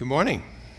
Good morning,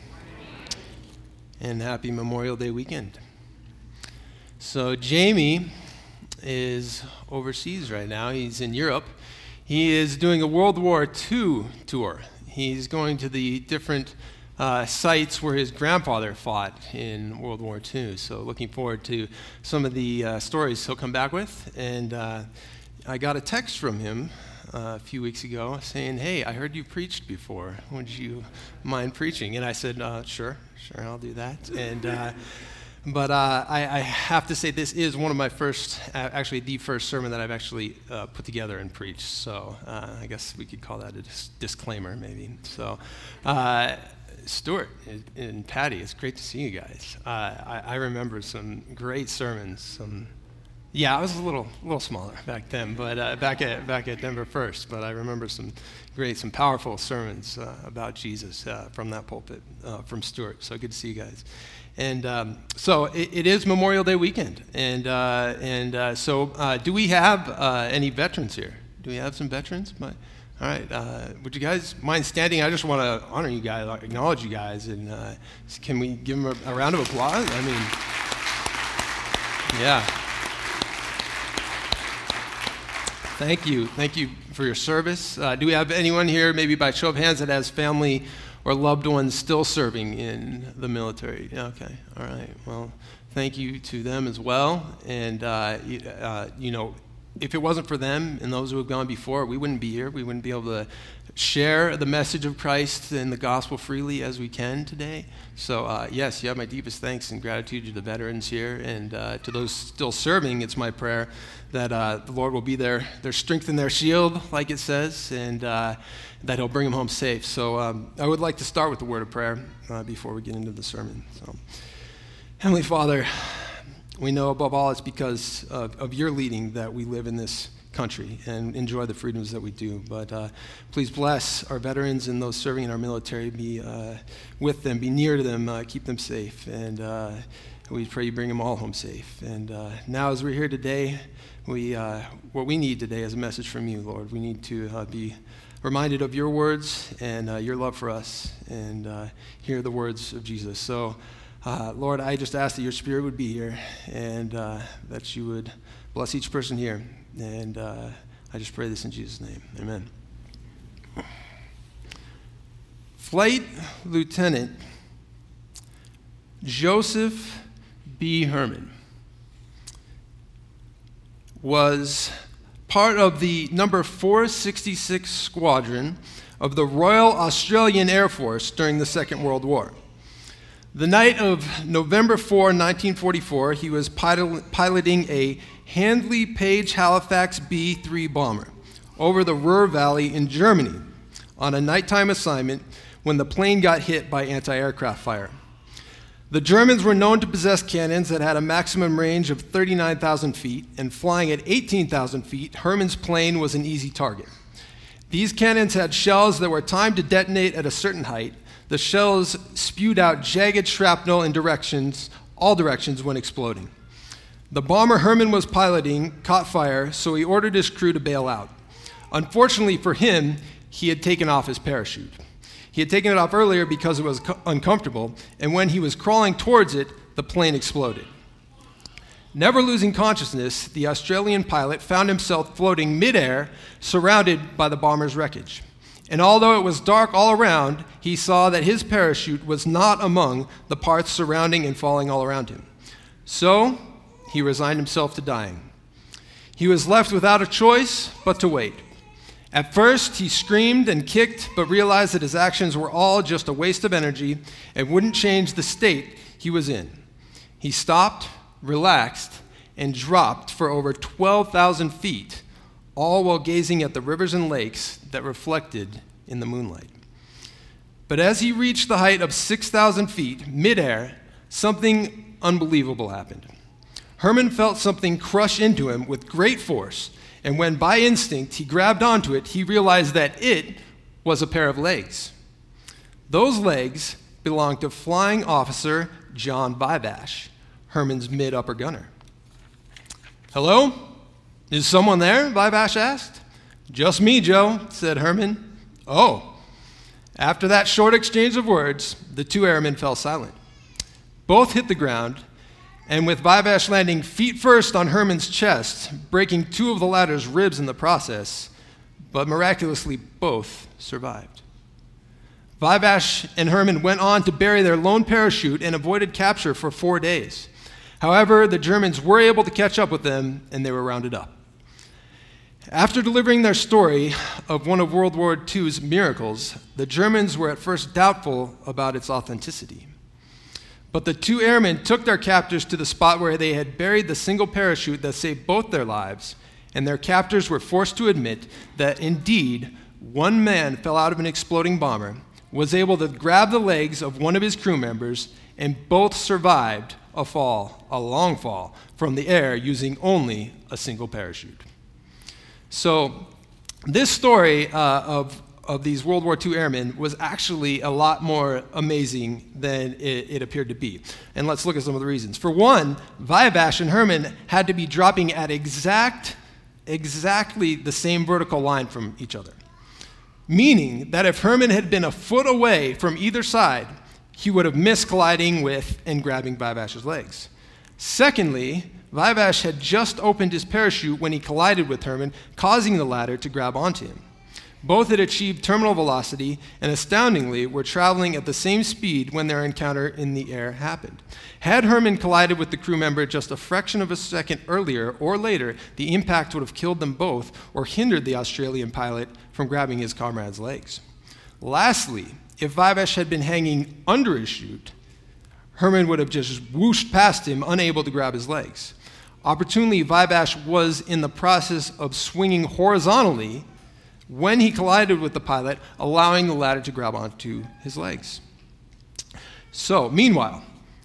and happy Memorial Day weekend. So Jamie is overseas right now. He's in Europe. He is doing a World War II tour. He's going to the different sites where his grandfather fought in World War II. So looking forward to some of the stories he'll come back with. And I got a text from him a few weeks ago saying, "Hey, I heard you preached before. Would you mind preaching?" And I said, Sure, I'll do that. And but I have to say, this is one of my first, actually the first sermon that I've actually put together and preached. So I guess we could call that a disclaimer, maybe. So Stuart and Patty, it's great to see you guys. I remember some great sermons. Yeah, I was a little smaller back then, but back at Denver First. But I remember some powerful sermons about Jesus from that pulpit from Stuart. So good to see you guys. And so it is Memorial Day weekend, and so do we have any veterans here? Do we have some veterans? All right. Would you guys mind standing? I just want to honor you guys, acknowledge you guys, and can we give them a round of applause? I mean, yeah. Thank you for your service. Do we have anyone here, maybe by show of hands, that has family or loved ones still serving in the military? Okay, all right. Well, thank you to them as well. And, if it wasn't for them and those who have gone before, we wouldn't be here. We wouldn't be able to share the message of Christ and the gospel freely as we can today. So, yes, you have my deepest thanks and gratitude to the veterans here. And to those still serving, it's my prayer that the Lord will be their strength and their shield, like it says, and that he'll bring them home safe. So I would like to start with the word of prayer before we get into the sermon. So, Heavenly Father, we know above all it's because of your leading that we live in this country and enjoy the freedoms that we do. But please bless our veterans and those serving in our military. Be with them, be near to them, keep them safe. And we pray you bring them all home safe. And now as we're here today, what we need today is a message from you, Lord. We need to be reminded of your words and your love for us and hear the words of Jesus. So Lord, I just ask that your Spirit would be here and that you would bless each person here. And I just pray this in Jesus' name. Amen. Flight Lieutenant Joseph B. Herman was part of the number 466 Squadron of the Royal Australian Air Force during the Second World War. The night of November 4, 1944, he was piloting a Handley Page Halifax B-3 bomber over the Ruhr Valley in Germany on a nighttime assignment when the plane got hit by anti-aircraft fire. The Germans were known to possess cannons that had a maximum range of 39,000 feet, and flying at 18,000 feet, Herman's plane was an easy target. These cannons had shells that were timed to detonate at a certain height. The shells spewed out jagged shrapnel in all directions when exploding. The bomber Herman was piloting caught fire, so he ordered his crew to bail out. Unfortunately for him, he had taken off his parachute. He had taken it off earlier because it was uncomfortable, and when he was crawling towards it, the plane exploded. Never losing consciousness, the Australian pilot found himself floating midair, surrounded by the bomber's wreckage. And although it was dark all around, he saw that his parachute was not among the parts surrounding and falling all around him. So he resigned himself to dying. He was left without a choice but to wait. At first, he screamed and kicked, but realized that his actions were all just a waste of energy and wouldn't change the state he was in. He stopped, relaxed, and dropped for over 12,000 feet, all while gazing at the rivers and lakes that reflected in the moonlight. But as he reached the height of 6,000 feet, midair, something unbelievable happened. Herman felt something crush into him with great force, and when by instinct he grabbed onto it, he realized that it was a pair of legs. Those legs belonged to Flying Officer John Vivash, Herman's mid-upper gunner. "Hello? Is someone there?" Vivash asked. "Just me, Joe," said Herman. "Oh." After that short exchange of words, the two airmen fell silent. Both hit the ground, and with Vivash landing feet first on Herman's chest, breaking two of the latter's ribs in the process, but miraculously both survived. Vivash and Herman went on to bury their lone parachute and avoided capture for 4 days. However, the Germans were able to catch up with them, and they were rounded up. After delivering their story of one of World War II's miracles, the Germans were at first doubtful about its authenticity. But the two airmen took their captors to the spot where they had buried the single parachute that saved both their lives, and their captors were forced to admit that indeed one man fell out of an exploding bomber, was able to grab the legs of one of his crew members, and both survived a long fall, from the air using only a single parachute. So this story of these World War II airmen was actually a lot more amazing than it appeared to be. And let's look at some of the reasons. For one, Vivash and Herman had to be dropping at exactly the same vertical line from each other, meaning that if Herman had been a foot away from either side, he would have missed colliding with and grabbing Vivash's legs. Secondly, Vivash had just opened his parachute when he collided with Herman, causing the latter to grab onto him. Both had achieved terminal velocity and, astoundingly, were traveling at the same speed when their encounter in the air happened. Had Herman collided with the crew member just a fraction of a second earlier or later, the impact would have killed them both or hindered the Australian pilot from grabbing his comrade's legs. Lastly, if Vivash had been hanging under his chute, Herman would have just whooshed past him, unable to grab his legs. Opportunely, Vivash was in the process of swinging horizontally when he collided with the pilot, allowing the latter to grab onto his legs. So, meanwhile,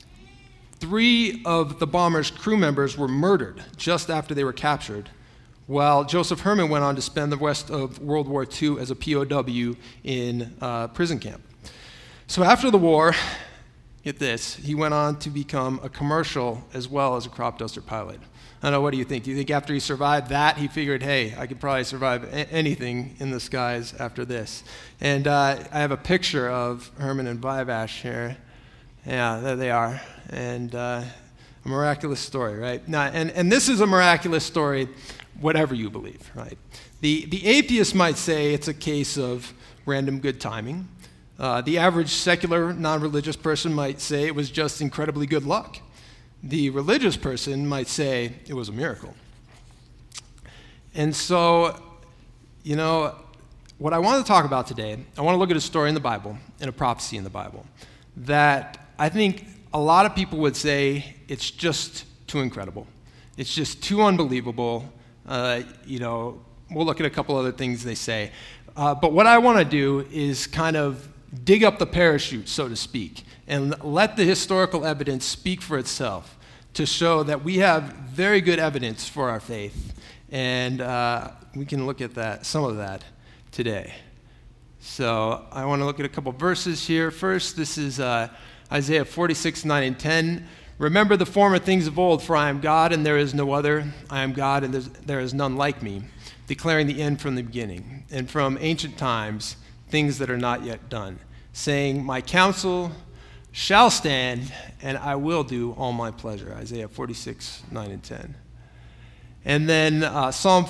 3 of the bomber's crew members were murdered just after they were captured, while Joseph Herman went on to spend the rest of World War II as a POW in a prison camp. So after the war, get this, he went on to become a commercial as well as a crop duster pilot. I don't know, what do you think? Do you think after he survived that, he figured, hey, I could probably survive anything in the skies after this? And I have a picture of Herman and Vivash here. Yeah, there they are. And a miraculous story, right? Now, and this is a miraculous story, whatever you believe, right? The atheist might say it's a case of random good timing. The average secular, non-religious person might say it was just incredibly good luck. The religious person might say it was a miracle. And so, what I want to talk about today, I want to look at a story in the Bible and a prophecy in the Bible that I think a lot of people would say it's just too incredible. It's just too unbelievable. We'll look at a couple other things they say. But what I want to do is kind of dig up the parachute, so to speak, and let the historical evidence speak for itself to show that we have very good evidence for our faith. And we can look at some of that today. So I want to look at a couple verses here. First, this is Isaiah 46, 9 and 10. Remember the former things of old, for I am God and there is no other. I am God and there is none like me, declaring the end from the beginning, and from ancient times things that are not yet done, saying, my counsel shall stand, and I will do all my pleasure. Isaiah 46, 9 and 10. And then Psalm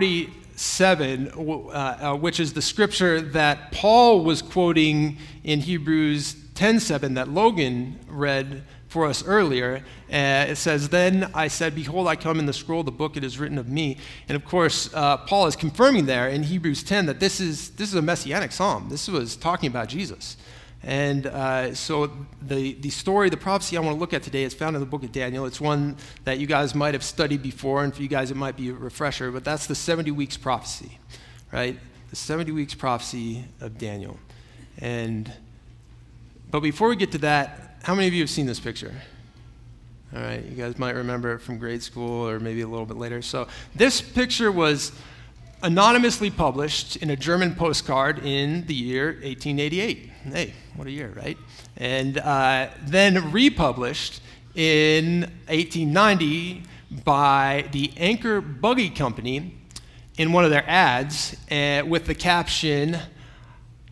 47, which is the scripture that Paul was quoting in Hebrews 10:7 that Logan read for us earlier. It says, then I said, behold, I come in the scroll of the book, it is written of me. And of course, Paul is confirming there in Hebrews 10 that this is a messianic psalm. This was talking about Jesus. And so the story, the prophecy I want to look at today is found in the book of Daniel. It's one that you guys might have studied before, and for you guys it might be a refresher, but that's the 70 weeks prophecy, right? The 70 weeks prophecy of Daniel. But before we get to that, how many of you have seen this picture? All right, you guys might remember it from grade school or maybe a little bit later. So this picture was anonymously published in a German postcard in the year 1888. Hey, what a year, right? And then republished in 1890 by the Anchor Buggy Company in one of their ads with the caption,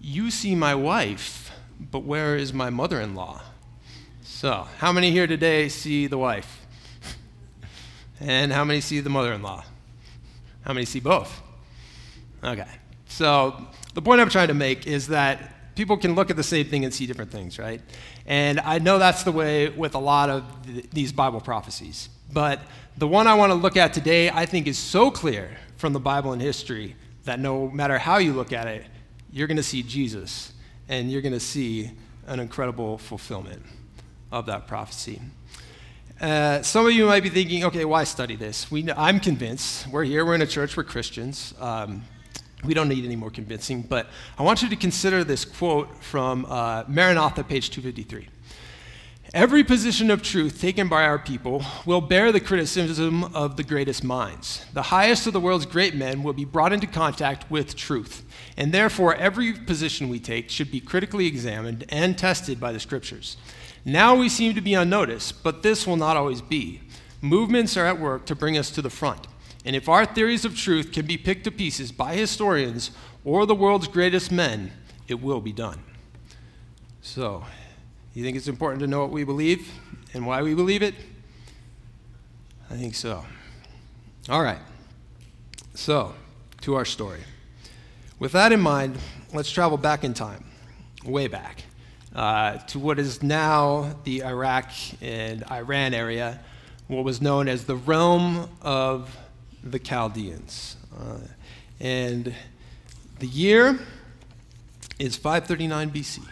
"You see my wife, but where is my mother-in-law?" So, how many here today see the wife? And how many see the mother-in-law? How many see both? Okay. So, the point I'm trying to make is that people can look at the same thing and see different things, right? And I know that's the way with a lot of these Bible prophecies. But the one I want to look at today, I think, is so clear from the Bible and history that no matter how you look at it, you're going to see Jesus, and you're going to see an incredible fulfillment of that prophecy. Some of you might be thinking, okay, why study this? I'm convinced. We're here, we're in a church, we're Christians. We don't need any more convincing, but I want you to consider this quote from Maranatha, page 253. "Every position of truth taken by our people will bear the criticism of the greatest minds. The highest of the world's great men will be brought into contact with truth, and therefore every position we take should be critically examined and tested by the scriptures. Now we seem to be unnoticed, but this will not always be. Movements are at work to bring us to the front. And if our theories of truth can be picked to pieces by historians or the world's greatest men, it will be done." So, you think it's important to know what we believe and why we believe it? I think so. All right. So, to our story. With that in mind, let's travel back in time, way back, to what is now the Iraq and Iran area, what was known as the realm of the Chaldeans. And the year is 539 BC.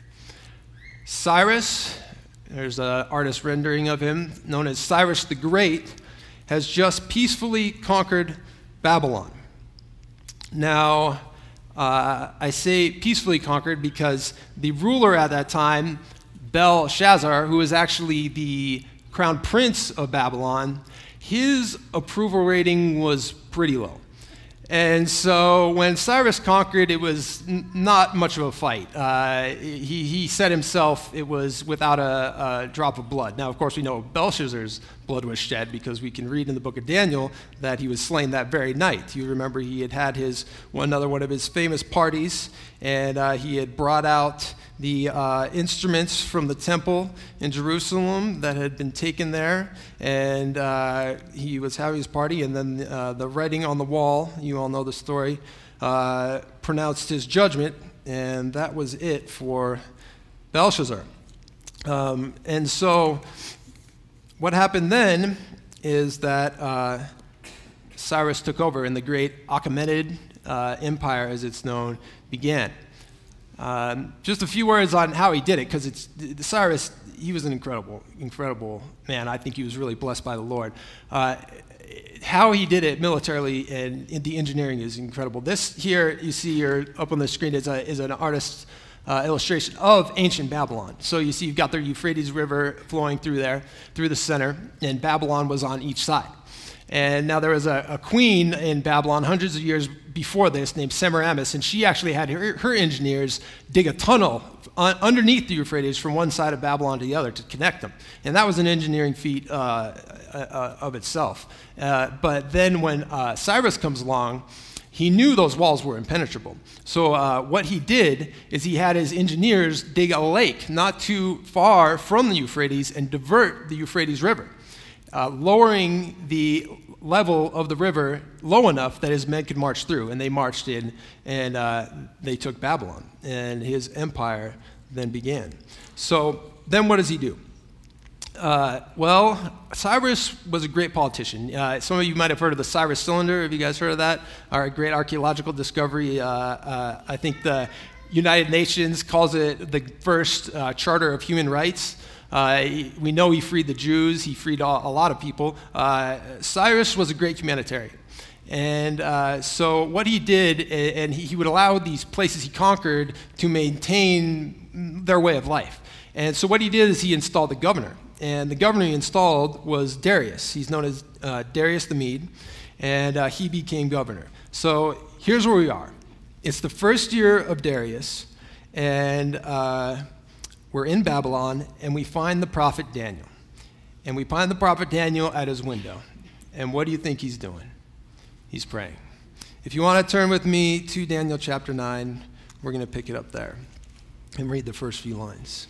Cyrus, there's an artist rendering of him known as Cyrus the Great, has just peacefully conquered Babylon. Now, I say peacefully conquered because the ruler at that time, Belshazzar, who was actually the crown prince of Babylon, his approval rating was pretty low. And so when Cyrus conquered, it was not much of a fight. He said himself it was without a drop of blood. Now, of course, we know Belshazzar's blood was shed because we can read in the book of Daniel that he was slain that very night. You remember he had had another one of his famous parties, and he had brought out the instruments from the temple in Jerusalem that had been taken there, and he was having his party, and then the writing on the wall, you all know the story, pronounced his judgment, and that was it for Belshazzar. And so what happened then is that Cyrus took over, and the great Achaemenid Empire, as it's known, began. Just a few words on how he did it, because Cyrus, he was an incredible man. I think he was really blessed by the Lord. How he did it militarily and in the engineering is incredible. This here you see here up on the screen is an artist's illustration of ancient Babylon. So you see you've got the Euphrates River flowing through there, through the center, and Babylon was on each side. And now there was a queen in Babylon hundreds of years before this named Semiramis, and she actually had her engineers dig a tunnel underneath the Euphrates from one side of Babylon to the other to connect them. And that was an engineering feat of itself. But then when Cyrus comes along, he knew those walls were impenetrable. So what he did is he had his engineers dig a lake not too far from the Euphrates and divert the Euphrates River, lowering the level of the river low enough that his men could march through. And they marched in, and they took Babylon. And his empire then began. So then what does he do? Well, Cyrus was a great politician. Some of you might have heard of the Cyrus Cylinder. Have you guys heard of that? A great archaeological discovery. I think the United Nations calls it the first charter of human rights. We know he freed the Jews. He freed a lot of people. Cyrus was a great humanitarian. And so what he did, and he would allow these places he conquered to maintain their way of life. And so what he did is he installed the governor. And the governor he installed was Darius. He's known as Darius the Mede, and he became governor. So here's where we are. It's the first year of Darius, and we're in Babylon, and we find the prophet Daniel. And we find the prophet Daniel at his window. And what do you think he's doing? He's praying. If you want to turn with me to Daniel chapter 9, we're we're going to pick it up there and read the first few lines.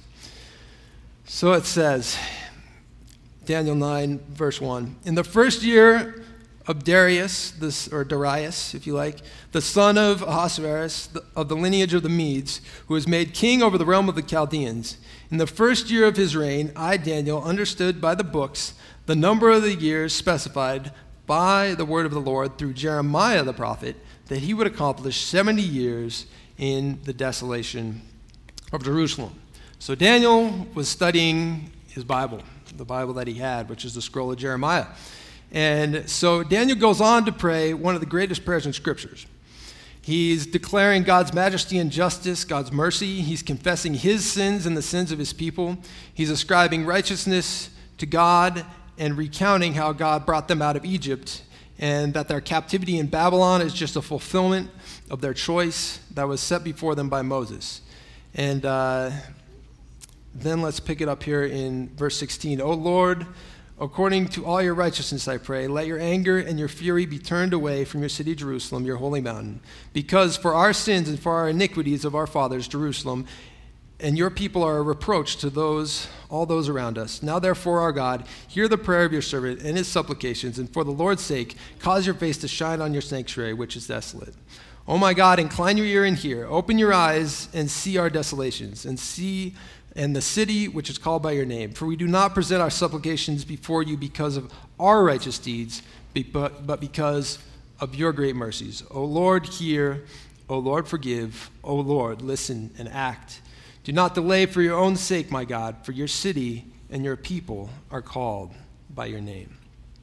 So it says, Daniel 9, verse 1, in the first year of Darius, or Darius, if you like, the son of Ahasuerus, of the lineage of the Medes, who was made king over the realm of the Chaldeans, in the first year of his reign, I, Daniel, understood by the books the number of the years specified by the word of the Lord through Jeremiah the prophet, that he would accomplish 70 years in the desolation of Jerusalem. So Daniel was studying his Bible, the Bible that he had, which is the scroll of Jeremiah. And so Daniel goes on to pray one of the greatest prayers in Scriptures. He's declaring God's majesty and justice, God's mercy. He's confessing his sins and the sins of his people. He's ascribing righteousness to God and recounting how God brought them out of Egypt, and that their captivity in Babylon is just a fulfillment of their choice that was set before them by Moses. And then let's pick it up here in verse 16. O Lord, according to all your righteousness, I pray, let your anger and your fury be turned away from your city, Jerusalem, your holy mountain. Because for our sins and for our iniquities of our fathers, Jerusalem, and your people are a reproach to all those around us. Now therefore, our God, hear the prayer of your servant and his supplications, and for the Lord's sake, cause your face to shine on your sanctuary, which is desolate. O my God, incline your ear and hear. Open your eyes and see our desolations, and the city which is called by your name. For we do not present our supplications before you because of our righteous deeds, but because of your great mercies. O Lord, hear. O Lord, forgive. O Lord, listen and act. Do not delay for your own sake, my God, for your city and your people are called by your name.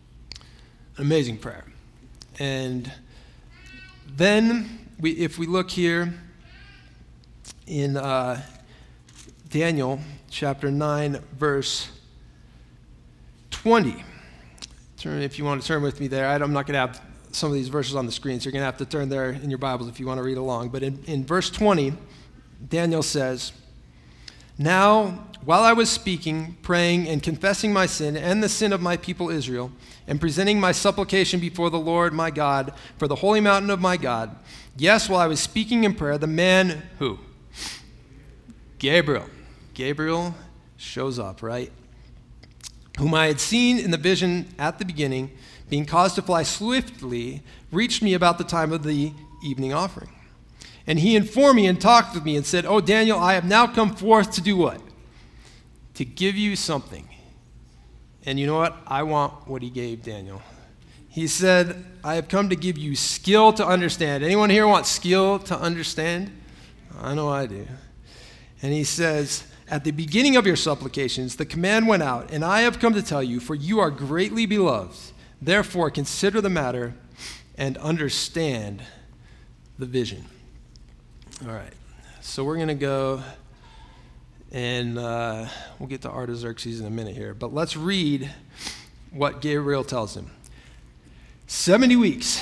An amazing prayer. And then, if we look here in Daniel chapter 9, verse 20. If you want to turn with me there. I'm not going to have some of these verses on the screen, so you're going to have to turn there in your Bibles if you want to read along. But in verse 20, Daniel says, now, while I was speaking, praying, and confessing my sin and the sin of my people Israel, and presenting my supplication before the Lord my God for the holy mountain of my God, yes, while I was speaking in prayer, the man, who? Gabriel shows up, right? Whom I had seen in the vision at the beginning, being caused to fly swiftly, reached me about the time of the evening offering. And he informed me and talked with me and said, "O Daniel, I have now come forth to do what? To give you something." And you know what? I want what he gave Daniel. He said, "I have come to give you skill to understand." Anyone here want skill to understand? I know I do. And he says, "At the beginning of your supplications, the command went out, and I have come to tell you, for you are greatly beloved. Therefore, consider the matter and understand the vision." All right, so we're going to go, and we'll get to Artaxerxes in a minute here, but let's read what Gabriel tells him. 70 weeks,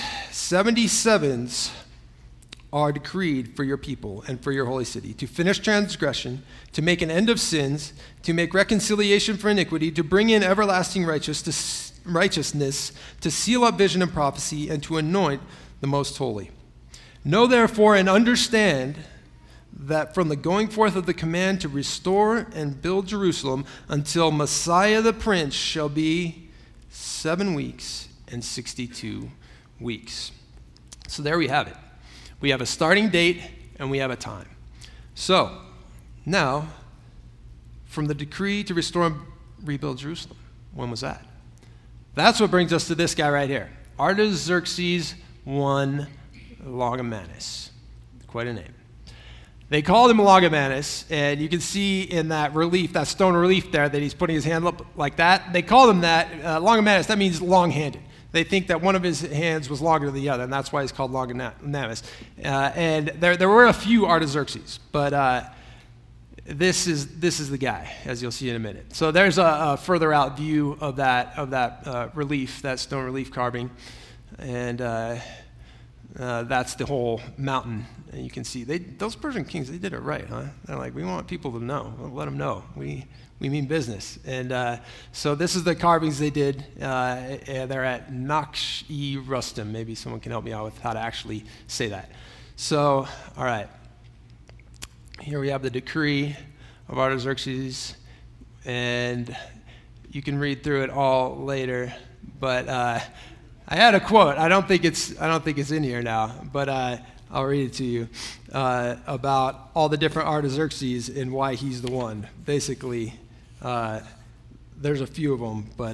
77s are decreed for your people and for your holy city, to finish transgression, to make an end of sins, to make reconciliation for iniquity, to bring in everlasting righteousness, to seal up vision and prophecy, and to anoint the most holy. Know therefore and understand that from the going forth of the command to restore and build Jerusalem until Messiah the Prince shall be 7 weeks and 62 weeks. So there we have it. We have a starting date and we have a time. So now, from the decree to restore and rebuild Jerusalem, when was that? That's what brings us to this guy right here, Artaxerxes I Longimanus. Quite a name. They called him Longimanus, and you can see in that relief, that stone relief there, that he's putting his hand up like that. They called him that. Longimanus, that means long-handed. They think that one of his hands was longer than the other, and that's why he's called Longimanus. And there were a few Artaxerxes, but this is the guy, as you'll see in a minute. So there's a further out view of that relief, that stone relief carving, and that's the whole mountain. And you can see those Persian kings, they did it right, huh? They're like, we want people to know. We'll let them know. We mean business. And so this is the carvings they did. They're at Naqsh-e Rustam. Maybe someone can help me out with how to actually say that. So, all right. here we have the decree of Artaxerxes, and you can read through it all later. But I had a quote. I don't think it's in here now, but I'll read it to you about all the different Artaxerxes and why he's the one. Basically, there's a few of them, but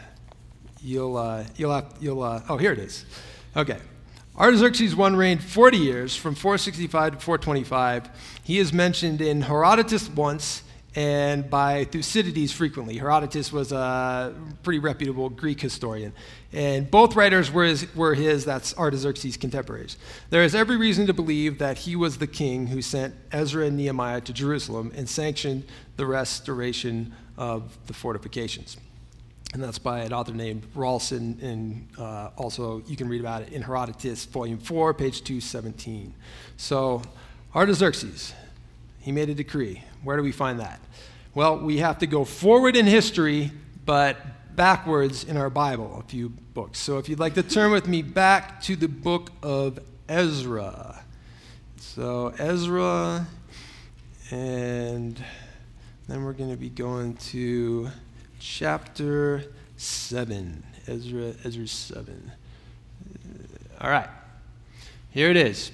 here it is. Okay. Artaxerxes I reigned 40 years, from 465 to 425. He is mentioned in Herodotus once and by Thucydides frequently. Herodotus was a pretty reputable Greek historian. And both writers were his, that's Artaxerxes' contemporaries. There is every reason to believe that he was the king who sent Ezra and Nehemiah to Jerusalem and sanctioned the restoration of the fortifications. And that's by an author named Rawlson, and also you can read about it in Herodotus, volume 4, page 217. So Artaxerxes, he made a decree. Where do we find that? Well, we have to go forward in history, but backwards in our Bible, a few books. So if you'd like to turn with me back to the book of Ezra. So Ezra, and then we're going to be going to chapter 7, Ezra 7. All right, here it is.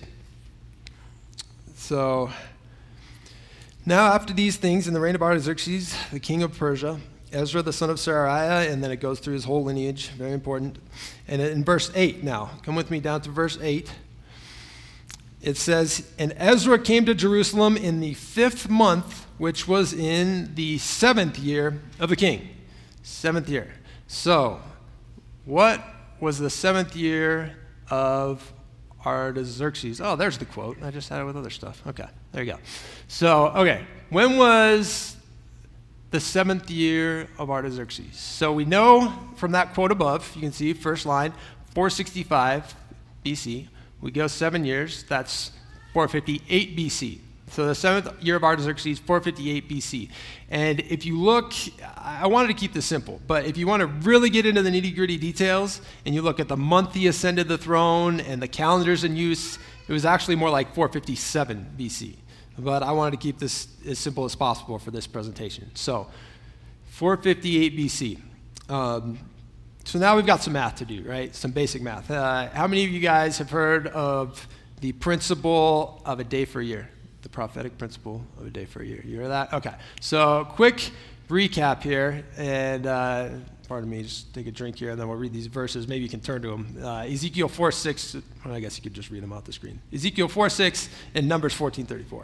So, now after these things, in the reign of Artaxerxes, the king of Persia, Ezra the son of Seraiah, and then it goes through his whole lineage, very important. And in verse 8 now, come with me down to verse 8. It says, "And Ezra came to Jerusalem in the 5th month, which was in the 7th year of the king." 7th year. So, what was the 7th year of Artaxerxes? Oh, there's the quote. I just had it with other stuff. Okay, there you go. So, okay, when was the 7th year of Artaxerxes? So we know from that quote above, you can see first line, 465 BC. We go 7 years, that's 458 BC. So the 7th year of Artaxerxes, 458 BC. And if you look, I wanted to keep this simple, but if you want to really get into the nitty-gritty details, and you look at the month he ascended the throne and the calendars in use, it was actually more like 457 BC. But I wanted to keep this as simple as possible for this presentation. So 458 BC. So now we've got some math to do, right? Some basic math. How many of you guys have heard of the principle of a day for a year? The prophetic principle of a day for a year. You hear that? Okay. So quick recap here, and pardon me, just take a drink here, and then we'll read these verses. Maybe you can turn to them. Ezekiel 4:6. Well, I guess you could just read them off the screen. Ezekiel 4:6 and Numbers 14:34.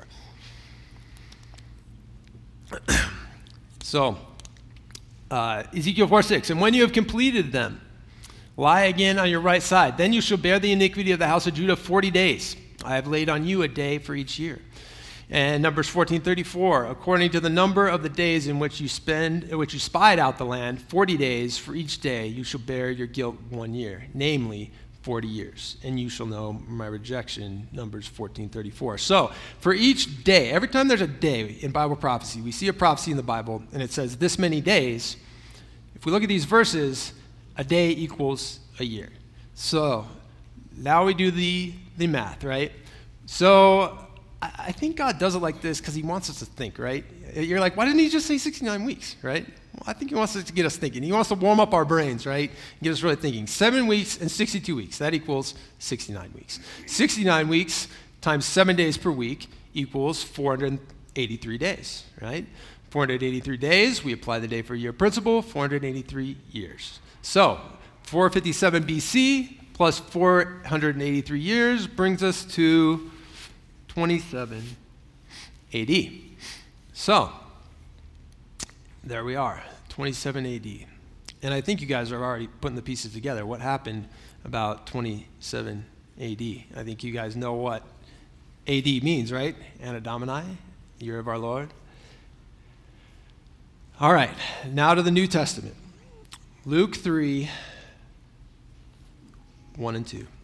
So, Ezekiel 4:6. "And when you have completed them, lie again on your right side. Then you shall bear the iniquity of the house of Judah 40 days. I have laid on you a day for each year." And Numbers 14:34, "According to the number of the days in which you spied out the land, 40 days for each day you shall bear your guilt 1 year, namely 40 years. And you shall know my rejection." Numbers 14:34. So for each day, every time there's a day in Bible prophecy, we see a prophecy in the Bible, and it says this many days. If we look at these verses, a day equals a year. So now we do the math, right? So I think God does it like this because he wants us to think, right? You're like, why didn't he just say 69 weeks, right? Well, I think he wants us to get us thinking. He wants to warm up our brains, right? Get us really thinking. 7 weeks and 62 weeks, that equals 69 weeks. 69 weeks times 7 days per week equals 483 days, right? 483 days, we apply the day for year principle, 483 years. So 457 BC plus 483 years brings us to 27 AD. So, there we are, 27 AD. And I think you guys are already putting the pieces together. What happened about 27 AD? I think you guys know what AD means, right? Anno Domini, year of our Lord. All right, now to the New Testament. Luke 3, 1 and 2.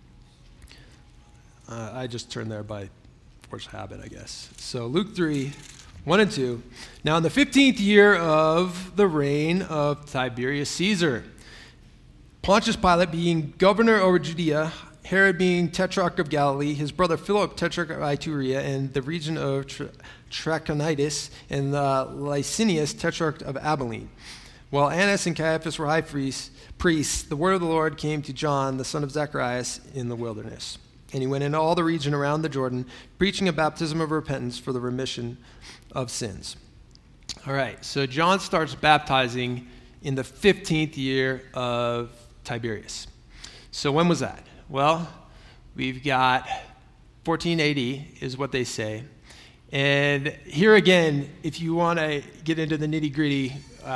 I just turned there by force of habit, I guess. So Luke 3, 1 and 2. "Now in the 15th year of the reign of Tiberius Caesar, Pontius Pilate being governor over Judea, Herod being tetrarch of Galilee, his brother Philip tetrarch of Iturea, and the region of Trachonitis, and Licinius tetrarch of Abilene. While Annas and Caiaphas were high priests, the word of the Lord came to John, the son of Zacharias, in the wilderness. And he went into all the region around the Jordan, preaching a baptism of repentance for the remission of sins. All right, so John starts baptizing in the 15th year of Tiberius. So when was that? Well, we've got 14 AD is what they say. And here again, if you want to get into the nitty-gritty,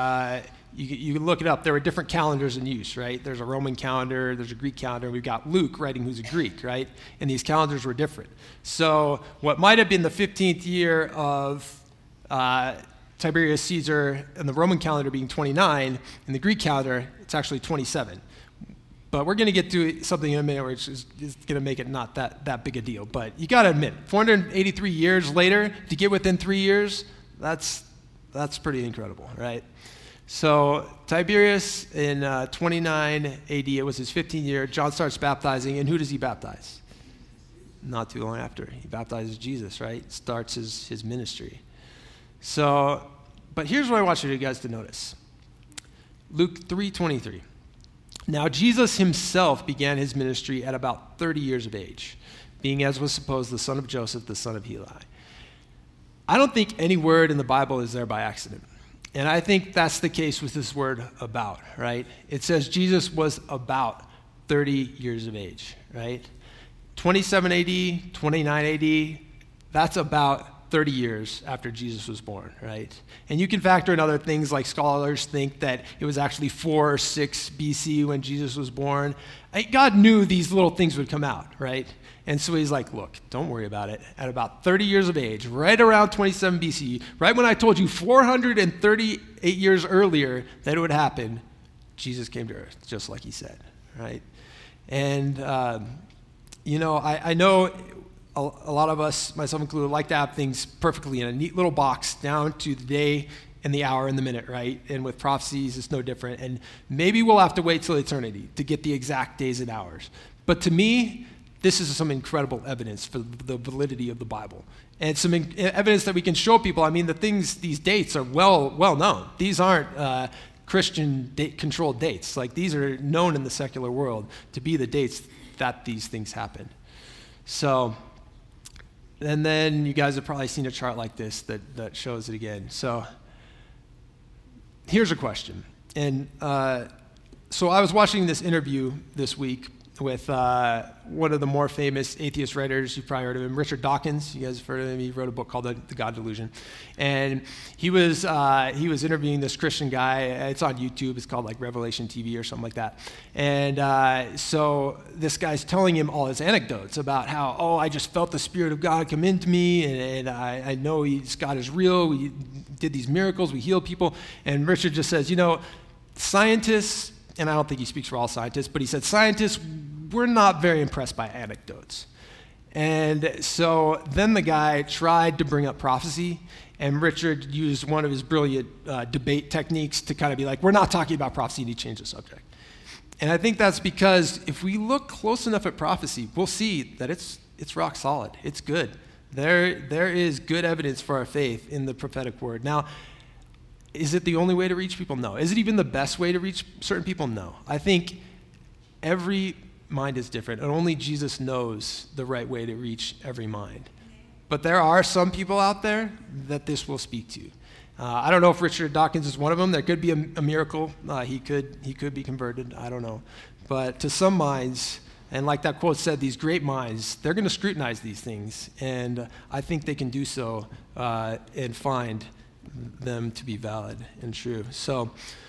you can look it up. There were different calendars in use, right? There's a Roman calendar, there's a Greek calendar. We've got Luke writing who's a Greek, right? And these calendars were different. So what might have been the 15th year of Tiberius Caesar and the Roman calendar being 29, in the Greek calendar, it's actually 27. But we're going to get to something in a minute which is going to make it not that big a deal. But you got to admit, 483 years later, to get within 3 years, that's pretty incredible, right? So Tiberius in 29 AD, it was his 15th year. John starts baptizing, and who does he baptize? Not too long after. He baptizes Jesus, right? Starts his ministry. So, but here's what I want you guys to notice. Luke 3:23. Now Jesus himself began his ministry at about 30 years of age, being, as was supposed, the son of Joseph, the son of Heli. I don't think any word in the Bible is there by accident. And I think that's the case with this word about, right? It says Jesus was about 30 years of age, right? 27 AD, 29 AD, that's about 30 years after Jesus was born, right? And you can factor in other things, like scholars think that it was actually 4 or 6 BC when Jesus was born. God knew these little things would come out, right? And so he's like, look, don't worry about it. At about 30 years of age, right around 27 BC, right when I told you 438 years earlier that it would happen, Jesus came to earth, just like he said, right? And, I know a lot of us, myself included, like to have things perfectly in a neat little box down to the day and the hour and the minute, right? And with prophecies, it's no different. And maybe we'll have to wait till eternity to get the exact days and hours. But to me, this is some incredible evidence for the validity of the Bible. And some evidence that we can show people. I mean, these dates are well known. These aren't Christian controlled dates. Like, these are known in the secular world to be the dates that these things happen. So, and then you guys have probably seen a chart like this that shows it again. So here's a question. And so I was watching this interview this week with one of the more famous atheist writers. You've probably heard of him, Richard Dawkins. You guys have heard of him. He wrote a book called The God Delusion. And he was interviewing this Christian guy. It's on YouTube. It's called like Revelation TV or something like that. And so this guy's telling him all his anecdotes about how, I just felt the Spirit of God come into me, and I know God is real. We did these miracles. We healed people. And Richard just says, scientists, and I don't think he speaks for all scientists, but he said, scientists, we're not very impressed by anecdotes. And so then the guy tried to bring up prophecy, and Richard used one of his brilliant debate techniques to kind of be like, we're not talking about prophecy, and he changed the subject. And I think that's because if we look close enough at prophecy, we'll see that it's rock solid. It's good. There is good evidence for our faith in the prophetic word. Now, is it the only way to reach people? No. Is it even the best way to reach certain people? No. I think every mind is different, and only Jesus knows the right way to reach every mind. But there are some people out there that this will speak to. I don't know if Richard Dawkins is one of them. There could be a miracle. He could be converted. I don't know. But to some minds, and like that quote said, these great minds, they're going to scrutinize these things, and I think they can do so and find them to be valid and true. So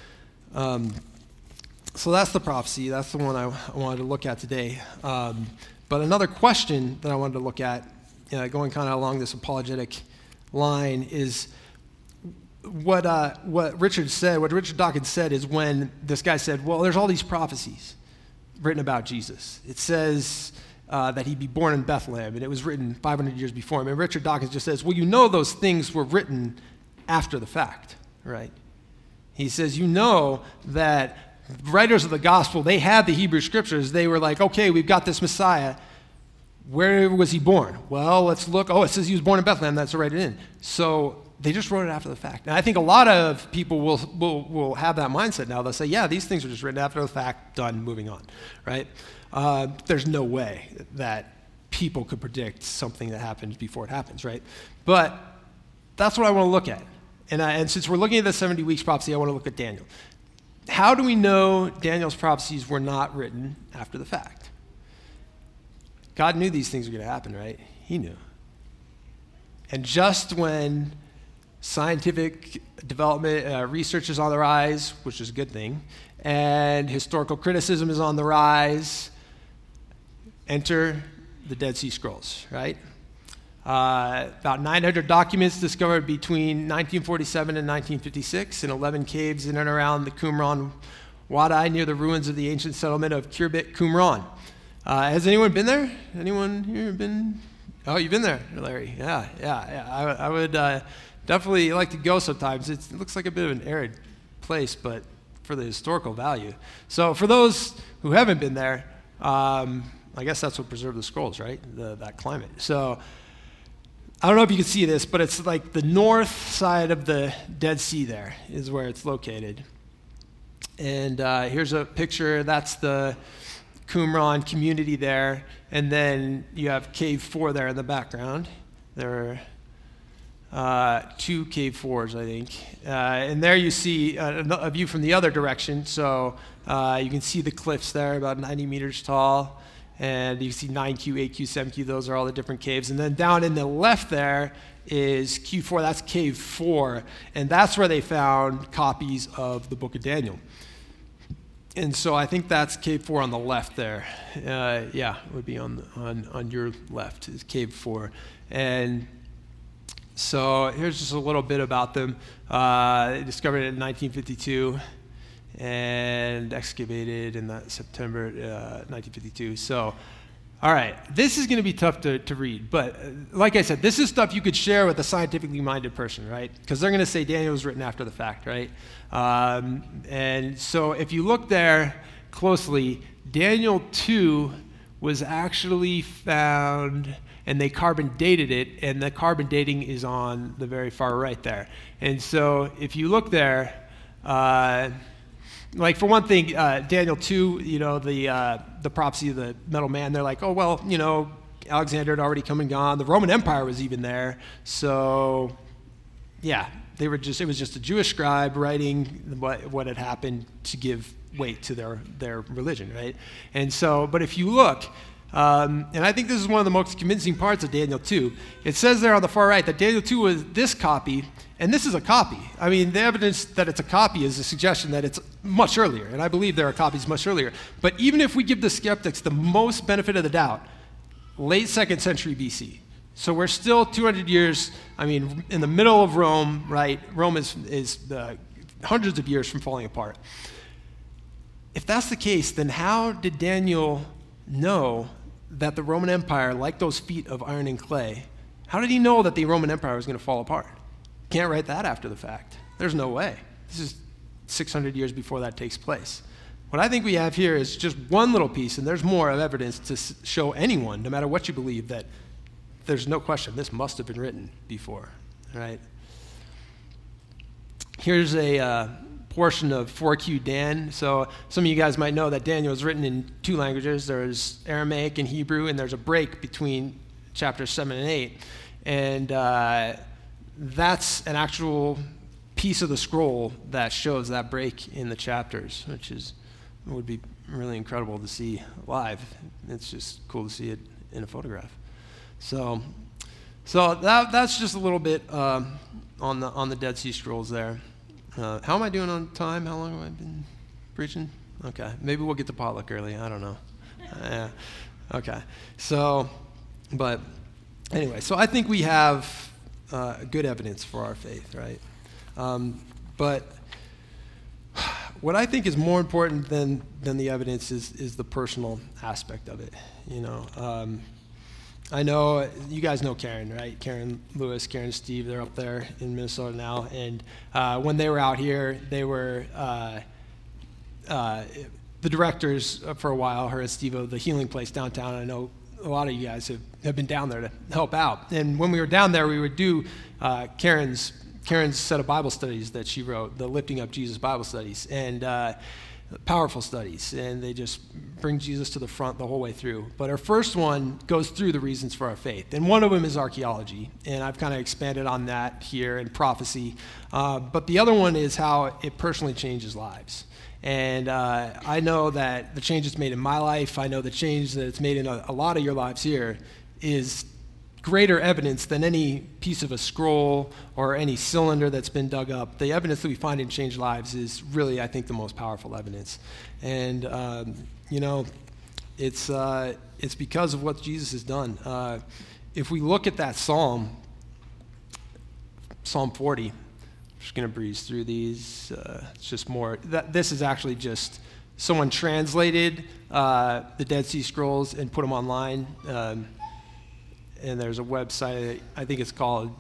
that's the prophecy. That's the one I wanted to look at today. But another question that I wanted to look at, going kind of along this apologetic line, is what Richard Dawkins said is when this guy said, well, there's all these prophecies written about Jesus. It says that he'd be born in Bethlehem, and it was written 500 years before him. And Richard Dawkins just says, well, those things were written after the fact, right? He says, that writers of the gospel, they had the Hebrew scriptures. They were like, okay, we've got this Messiah. Where was he born? Well, let's look. Oh, it says he was born in Bethlehem. That's right in. So they just wrote it after the fact. And I think a lot of people will have that mindset now. They'll say, yeah, these things are just written after the fact, done, moving on, right? There's no way that people could predict something that happens before it happens, right? But that's what I want to look at. And since we're looking at the 70 weeks prophecy, I want to look at Daniel. How do we know Daniel's prophecies were not written after the fact? God knew these things were going to happen, right? He knew. And just when scientific development, research is on the rise, which is a good thing, and historical criticism is on the rise, enter the Dead Sea Scrolls, right? About 900 documents discovered between 1947 and 1956 in 11 caves in and around the Qumran Wadi near the ruins of the ancient settlement of Khirbet Qumran. Has anyone been there? Anyone here been? Oh, you've been there, Larry. Yeah. I would definitely like to go sometimes. It looks like a bit of an arid place, but for the historical value. So for those who haven't been there, I guess that's what preserved the scrolls, right? That climate. So I don't know if you can see this, but it's like the north side of the Dead Sea there is where it's located. And here's a picture. That's the Qumran community there. And then you have Cave 4 there in the background. There are 2 Cave 4s, I think. And there you see a view from the other direction. So you can see the cliffs there, about 90 meters tall. And you see 9Q, 8Q, 7Q, those are all the different caves. And then down in the left there is Q4, that's Cave 4. And that's where they found copies of the book of Daniel. And so I think that's Cave 4 on the left there. Yeah, it would be on your left is Cave 4. And so here's just a little bit about them. They discovered it in 1952 and excavated in September 1952. So, all right, this is going to be tough to read. But like I said, this is stuff you could share with a scientifically minded person, right? Because they're going to say Daniel was written after the fact, right? And so if you look there closely, Daniel 2 was actually found, and they carbon dated it, and the carbon dating is on the very far right there. And so if you look there, like for one thing, Daniel 2, the prophecy of the metal man, they're like, oh, well, Alexander had already come and gone. The Roman Empire was even there. So, yeah, it was just a Jewish scribe writing what had happened to give weight to their religion, right? And so, but if you look, and I think this is one of the most convincing parts of Daniel 2, it says there on the far right that Daniel 2 was this copy, and this is a copy. I mean, the evidence that it's a copy is a suggestion that it's much earlier, and I believe there are copies much earlier. But even if we give the skeptics the most benefit of the doubt, late 2nd century BC. So we're still 200 years, in the middle of Rome, right? Rome is hundreds of years from falling apart. If that's the case, then how did Daniel know that the Roman Empire, like those feet of iron and clay, how did he know that the Roman Empire was going to fall apart? Can't write that after the fact. There's no way. This is 600 years before that takes place. What I think we have here is just one little piece, and there's more of evidence to show anyone, no matter what you believe, that there's no question this must have been written before, right? Here's a portion of 4Q Dan. So some of you guys might know that Daniel was written in 2 languages. There's Aramaic and Hebrew, and there's a break between chapters 7 and 8. And that's an actual piece of the scroll that shows that break in the chapters, which would be really incredible to see live. It's just cool to see it in a photograph. So that's just a little bit on the Dead Sea Scrolls there. How am I doing on time? How long have I been preaching? Okay, maybe we'll get to potluck early. I don't know. Yeah. Okay. So, but anyway, so I think we have good evidence for our faith, right? But what I think is more important than the evidence is the personal aspect of it. I know you guys know Karen, right? Karen Lewis, Karen Steve, they're up there in Minnesota now. And when they were out here, they were the directors for a while, her and Steve, of the Healing Place downtown. I know a lot of you guys have been down there to help out. And when we were down there, we would do Karen's set of Bible studies that she wrote, the Lifting Up Jesus Bible studies, and powerful studies. And they just bring Jesus to the front the whole way through. But our first one goes through the reasons for our faith. And one of them is archaeology. And I've kind of expanded on that here, and prophecy. But the other one is how it personally changes lives. And I know that the change it's made in my life, I know the change that it's made in a lot of your lives here is greater evidence than any piece of a scroll or any cylinder that's been dug up. The evidence that we find in changed lives is really, I think, the most powerful evidence. And, it's because of what Jesus has done. If we look at that Psalm 40, I'm just going to breeze through these. It's just more. This is actually just someone translated the Dead Sea Scrolls and put them online. And there's a website, I think it's called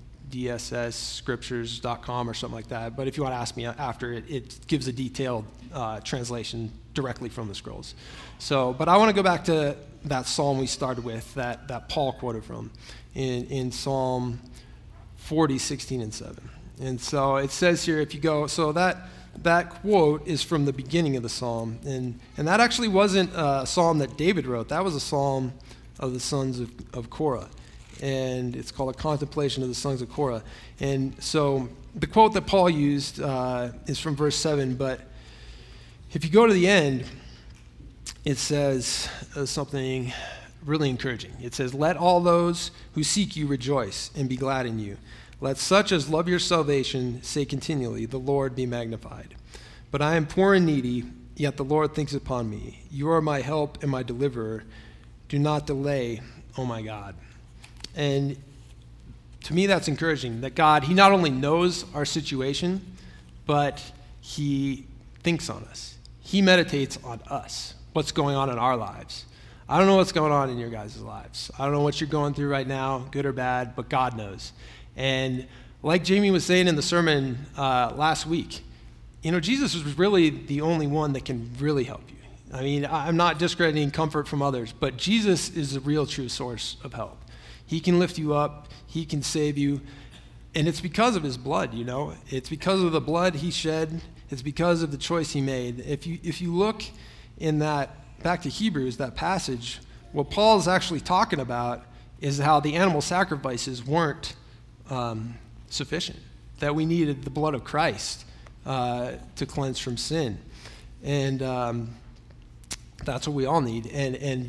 dssscriptures.com or something like that. But if you want to ask me after, it gives a detailed translation directly from the scrolls. But I want to go back to that psalm we started with, that Paul quoted from, in Psalm 40, 16, and 7. And so it says here, if you go, so that quote is from the beginning of the psalm. And that actually wasn't a psalm that David wrote. That was a psalm of the sons of Korah. And it's called A Contemplation of the Sons of Korah. And so the quote that Paul used is from verse 7, but if you go to the end, it says something really encouraging. It says, "Let all those who seek you rejoice and be glad in you. Let such as love your salvation say continually, the Lord be magnified. But I am poor and needy, yet the Lord thinks upon me. You are my help and my deliverer. Do not delay, oh my God." And to me, that's encouraging, that God, he not only knows our situation, but he thinks on us. He meditates on us, what's going on in our lives. I don't know what's going on in your guys' lives. I don't know what you're going through right now, good or bad, but God knows. And like Jamie was saying in the sermon last week, Jesus is really the only one that can really help you. I mean, I'm not discrediting comfort from others, but Jesus is the real true source of help. He can lift you up. He can save you. And it's because of his blood, It's because of the blood he shed. It's because of the choice he made. If you look in that, back to Hebrews, that passage, what Paul is actually talking about is how the animal sacrifices weren't sufficient, that we needed the blood of Christ to cleanse from sin. And that's what we all need. And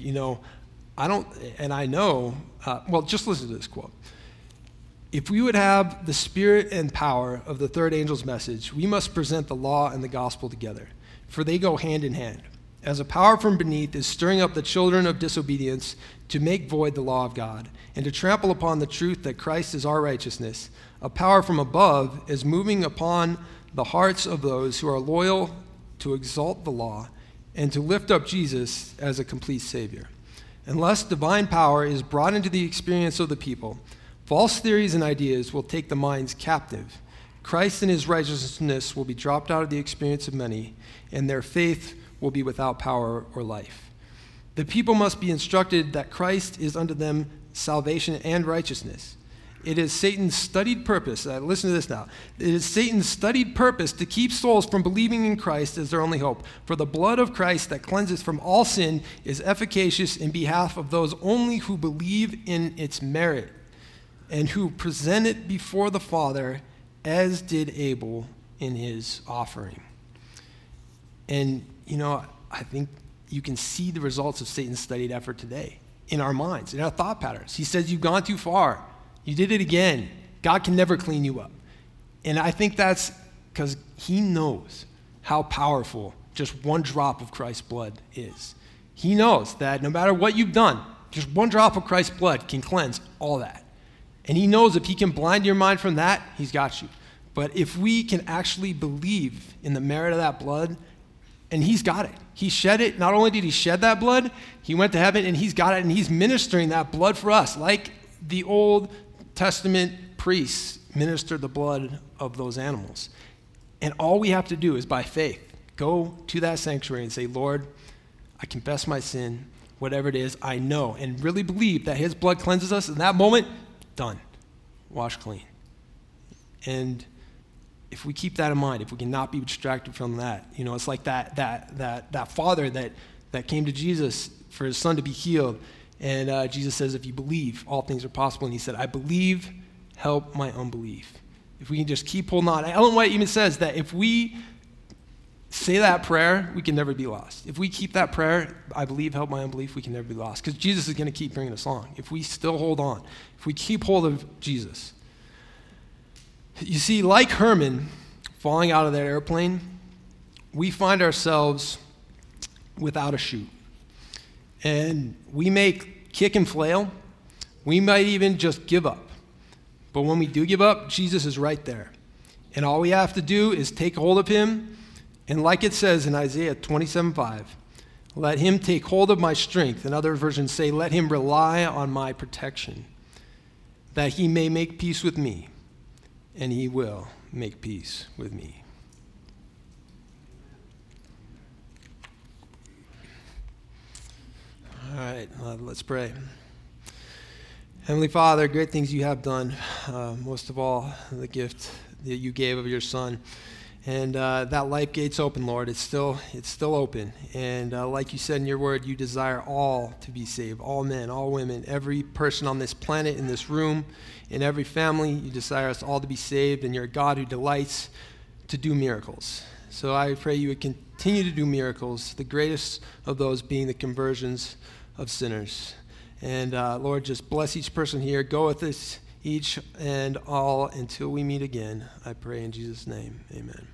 just listen to this quote. If we would have the spirit and power of the third angel's message, we must present the law and the gospel together, for they go hand in hand. As a power from beneath is stirring up the children of disobedience to make void the law of God, and to trample upon the truth that Christ is our righteousness, a power from above is moving upon the hearts of those who are loyal to exalt the law and to lift up Jesus as a complete Savior. Unless divine power is brought into the experience of the people, false theories and ideas will take the minds captive. Christ and his righteousness will be dropped out of the experience of many, and their faith will be without power or life. The people must be instructed that Christ is unto them salvation and righteousness. It is Satan's studied purpose, listen to this now, it is Satan's studied purpose to keep souls from believing in Christ as their only hope. For the blood of Christ that cleanses from all sin is efficacious in behalf of those only who believe in its merit and who present it before the Father as did Abel in his offering. And, I think you can see the results of Satan's studied effort today in our minds, in our thought patterns. He says, you've gone too far. You did it again. God can never clean you up. And I think that's because he knows how powerful just one drop of Christ's blood is. He knows that no matter what you've done, just one drop of Christ's blood can cleanse all that. And he knows if he can blind your mind from that, he's got you. But if we can actually believe in the merit of that blood, and he's got it. He shed it. Not only did he shed that blood, he went to heaven and he's got it, and he's ministering that blood for us, like the Old Testament priests ministered the blood of those animals. And all we have to do is by faith Go to that sanctuary and say, Lord, I confess my sin, whatever it is, I know, and really believe that his blood cleanses us. In that moment, done. Wash clean. And if we keep that in mind, if we cannot be distracted from that, it's like that father that came to Jesus for his son to be healed. And Jesus says, if you believe, all things are possible. And he said, I believe, help my unbelief. If we can just keep holding on. Ellen White even says that if we say that prayer, we can never be lost. If we keep that prayer, I believe, help my unbelief, we can never be lost. Because Jesus is going to keep bringing us along. If we still hold on, if we keep hold of Jesus. You see, like Herman falling out of that airplane, we find ourselves without a chute. And we may kick and flail. We might even just give up. But when we do give up, Jesus is right there. And all we have to do is take hold of him. And like it says in Isaiah 27:5, let him take hold of my strength. And other versions say, let him rely on my protection, that he may make peace with me. And he will make peace with me. All right, let's pray. Heavenly Father, great things you have done. Most of all, the gift that you gave of your Son. And that life gate's open, Lord. It's still open. And like you said in your word, you desire all to be saved, all men, all women, every person on this planet, in this room, in every family. You desire us all to be saved, and you're a God who delights to do miracles. So I pray you would continue to do miracles, the greatest of those being the conversions of sinners. And Lord, just bless each person here. Go with us, each and all, until we meet again. I pray in Jesus' name. Amen.